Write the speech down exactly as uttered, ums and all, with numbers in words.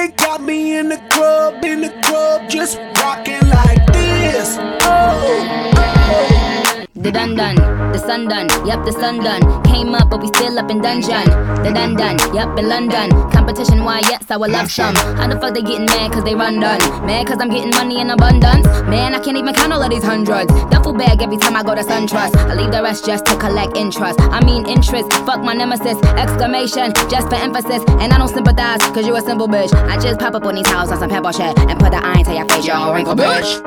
they got me in the club, in the club, just rocking like this. Oh, oh. The dun dun, the sun done, yup, the sun done. Came up, but we still up in dungeon. The dun dun, yup, in London. Competition, why, yes, I would love some. How the fuck they getting mad cause they run done? Mad cause I'm getting money in abundance? Man, I can't even count all of these hundreds. Duffel bag every time I go to SunTrust. I leave the rest just to collect interest. I mean interest, fuck my nemesis. Exclamation, just for emphasis. And I don't sympathize cause you a simple bitch. I just pop up on these houses on some pebble shit and put the iron to your face, you wrinkle bitch.